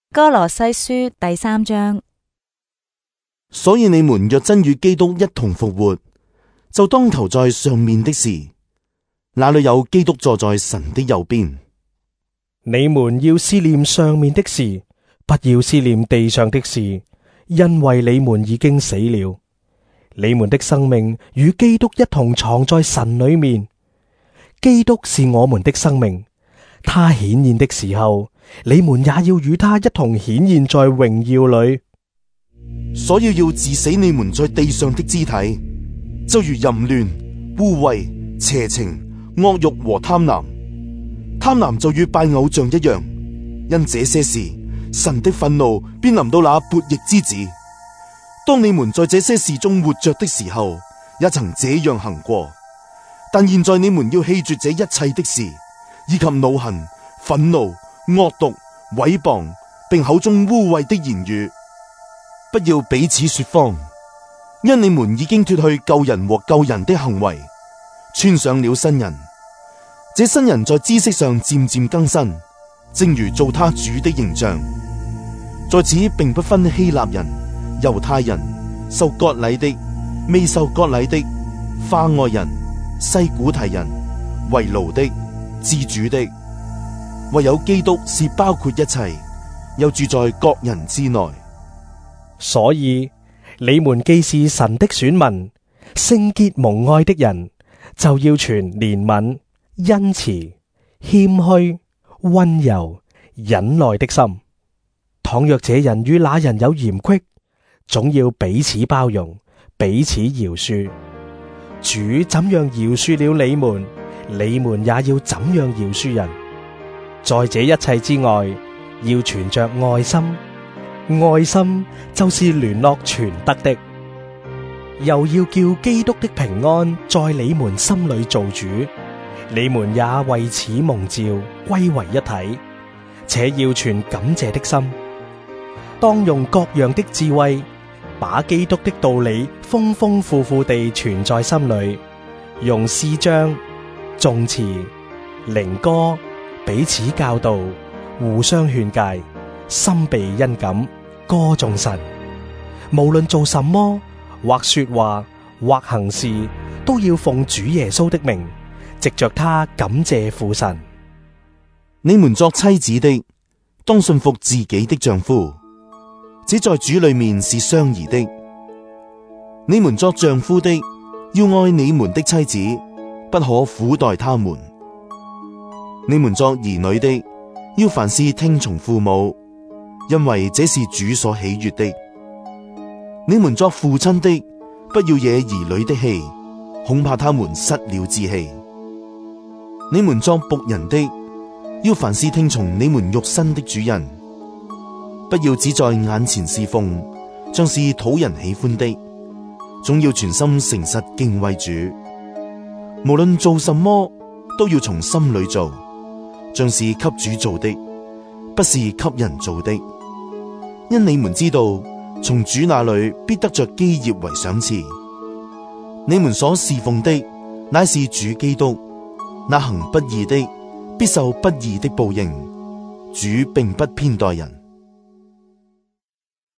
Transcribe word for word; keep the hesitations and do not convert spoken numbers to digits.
歌羅西書第三章。 所以你們若真與基督一同復活，就當求在上面的事，那裏有基督坐在神的右邊。 你們要思念上面的事，不要思念地上的事，因為你們已經死了，你們的生命與基督一同藏在神裏面。基督是我們的生命，他顯現的時候，你們也要與他一同顯現在榮耀裏。 所以要治死你們在地上的肢體，就如淫亂、污穢、邪情、惡慾和貪婪。貪婪就與拜偶像一樣，因這些事，神的憤怒便臨到那悖逆之子。當你們在這些事中活着的時候，也曾這樣行過。但現在你們要棄絕這一切的事，以及惱恨、憤怒、惡毒、毀謗，並口中污穢的言語。不要彼此說謊，因你們已經脫去舊人和舊人的行為，穿上了新人。這新人在知識上漸漸更新，正如造他主的形象。在此並不分希臘人、猶太人、受割禮的、未受割禮的、化外人、西古提人、為奴的、自主的，唯有基督是包括一切，又住在各人之內。 所以你們既是神的選民，聖潔蒙愛的人，就要存憐憫、恩慈、謙虛、溫柔、忍耐的心。倘若這人與那人有嫌隙，總要彼此包容，彼此饒恕。主怎樣饒恕了你們，你們也要怎樣饒恕人。在這一切之外，要存着愛心。愛心就是聯絡全德的，又要叫基督的平安在你們心裏做主，你們也為此蒙召歸為一體，且要存感謝的心。當用各樣的智慧，把基督的道理豐豐富富地存在心裏，用詩章、頌詞、靈歌彼此教導，互相勸誡，心被恩感，歌頌神。無論做什麼，或說話，或行事，都要奉主耶穌的名，藉着他感謝父神。 你們作妻子的，當順服自己的丈夫，這在主裏面是相宜的。你們作丈夫的，要愛你們的妻子，不可苦待他們。你們作兒女的，要凡事聽從父母，因為這是主所喜悅的。你們作父親的，不要惹兒女的氣，恐怕他們失了志氣。你們作僕人的，要凡事聽從你們肉身的主人，不要只在眼前侍奉，像是討人喜歡的，總要全心誠實敬畏主。無論做什麼，都要從心裏做，像是給主做的，不是給人做的。因你們知道，從主那裏必得着基業為賞賜。你們所侍奉的，乃是主基督。那行不義的，必受不義的報應。主並不偏待人。